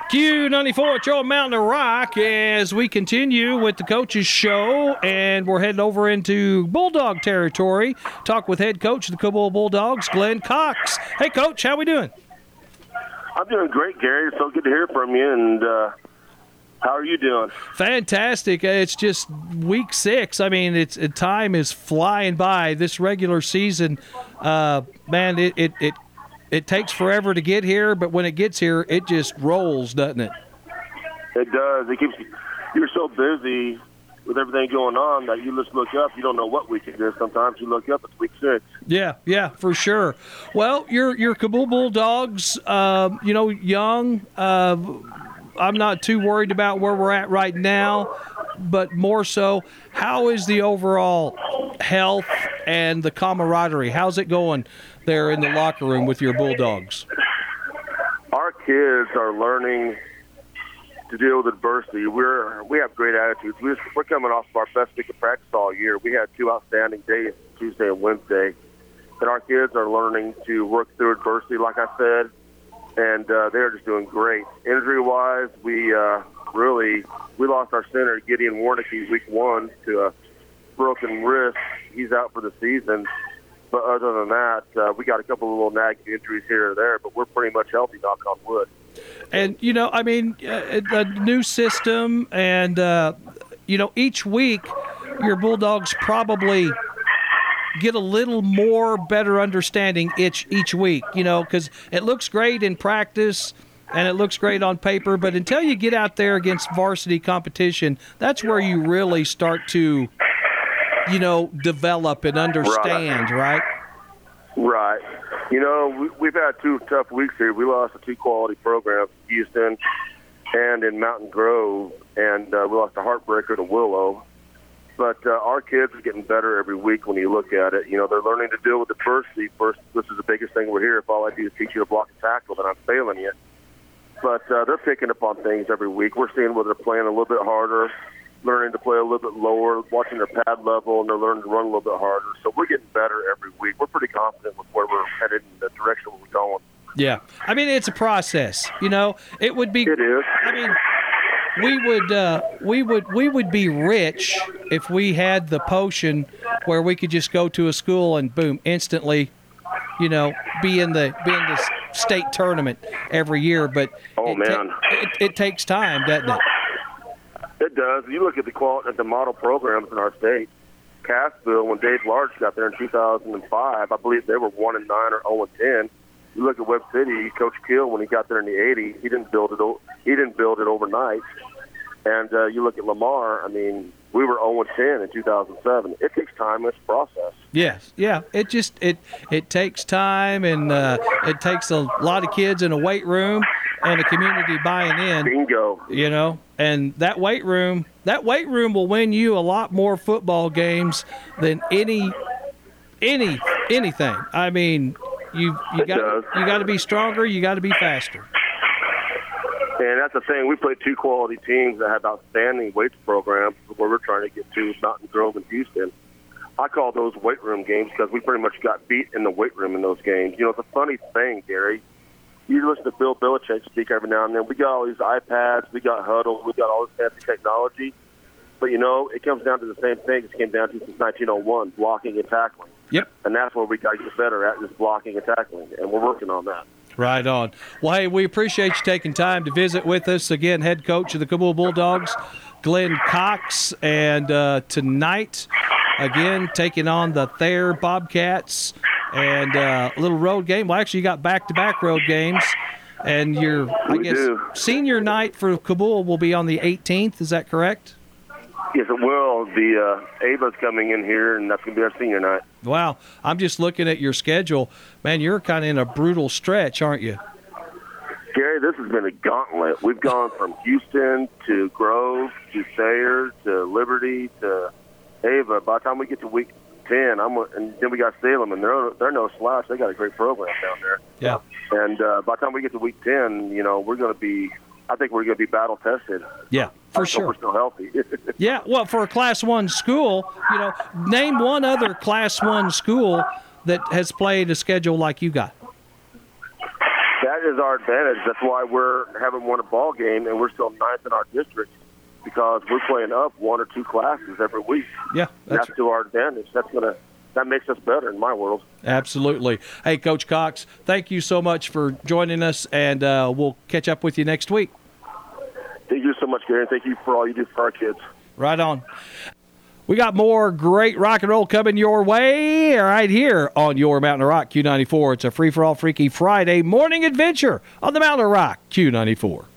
Q94 at your Mountain Rock as we continue with the coaches show, and we're heading over into Bulldog territory. Talk with head coach of the Cabul Bulldogs, Glenn Cox. Hey, Coach, how we doing? I'm doing great, Gary. It's so good to hear from you, and how are you doing? Fantastic. It's just week 6. I mean, time is flying by. This regular season, man, it takes forever to get here, but when it gets here, it just rolls, doesn't it? It does. You're so busy with everything going on that you just look up. You don't know what week it is. Sometimes you look up, it's week 6. Yeah, for sure. Well, your Cabul Bulldogs, young. I'm not too worried about where we're at right now, but more so, how is the overall health and the camaraderie? How's it going there in the locker room with your Bulldogs? Our kids are learning to deal with adversity. We have great attitudes. We're coming off of our best week of practice all year. We had 2 outstanding days, Tuesday and Wednesday, and our kids are learning to work through adversity, like I said, and they're just doing great. Injury-wise, we lost our center, Gideon Warnicke, week 1 to a broken wrist. He's out for the season. But other than that, we got a couple of little nagging injuries here or there, but we're pretty much healthy, knock on wood. And, a new system, and, each week your Bulldogs probably get a little more better understanding each week, because it looks great in practice and it looks great on paper, but until you get out there against varsity competition, that's where you really start to develop and understand, right? Right. We've had 2 tough weeks here. We lost to 2 quality programs, Houston and in Mountain Grove, and we lost a heartbreaker to Willow. But our kids are getting better every week when you look at it. They're learning to deal with adversity. First, this is the biggest thing we're here. If all I do is teach you to block and tackle, then I'm failing you. But they're picking up on things every week. We're seeing where they're playing a little bit harder, learning to play a little bit lower, watching their pad level, and they're learning to run a little bit harder. So we're getting better every week. We're pretty confident with where we're headed and the direction we're going. Yeah. I mean, it's a process. It would be. It is. I mean, we would be rich if we had the potion where we could just go to a school and boom, instantly, be in the state tournament every year. But it takes time, doesn't it? It does. You look at the model programs in our state. Cassville, when Dave Large got there in 2005, I believe they were 1-9 or 0-10. You look at Webb City, Coach Kill, when he got there in the '80s, he didn't build it overnight. And you look at Lamar. I mean, we were 0-10 in 2007. It takes time. It's a process. Yes, yeah. It takes time, and it takes a lot of kids in a weight room and a community buying in. Bingo. And that weight room will win you a lot more football games than anything. I mean, you got to be stronger. You got to be faster. And that's the thing. We played 2 quality teams that had outstanding weights programs where we're trying to get to, Mountain Grove and Houston. I call those weight room games because we pretty much got beat in the weight room in those games. It's a funny thing, Gary. You listen to Bill Belichick speak every now and then. We got all these iPads, we got huddles, we got all this fancy technology. But, it comes down to the same thing it came down to since 1901, blocking and tackling. Yep. And that's what we got to get better at, is blocking and tackling, and we're working on that. Right on. Well, hey, we appreciate you taking time to visit with us. Again, head coach of the Cabul Bulldogs, Glenn Cox. And tonight, again, taking on the Thayer Bobcats and a little road game. Well, actually, you got back-to-back road games. And your, senior night for Cabul will be on the 18th. Is that correct? Yes, it will. Ava's coming in here, and that's going to be our senior night. Wow. I'm just looking at your schedule. Man, you're kind of in a brutal stretch, aren't you? Gary, this has been a gauntlet. We've gone from Houston to Grove to Thayer to Liberty to Ava. By the time we get to week 10, and then we got Salem, and they're no slouch. They got a great program down there. Yeah. And by the time we get to week 10, we're going to be – I think we're going to be battle tested. Yeah, for sure. We're still healthy. Yeah, well, for a Class 1 school, name one other Class 1 school that has played a schedule like you got. That that is our advantage. That's why haven't won a ball game, and we're still ninth in our district, because we're playing up 1 or 2 classes every week. Yeah, that's to our advantage. That makes us better in my world. Absolutely. Hey, Coach Cox, thank you so much for joining us, and we'll catch up with you next week. Thank you so much, Gary, and thank you for all you do for our kids. Right on. We got more great rock and roll coming your way right here on your Mountain of Rock Q94. It's a free-for-all Freaky Friday morning adventure on the Mountain of Rock Q94.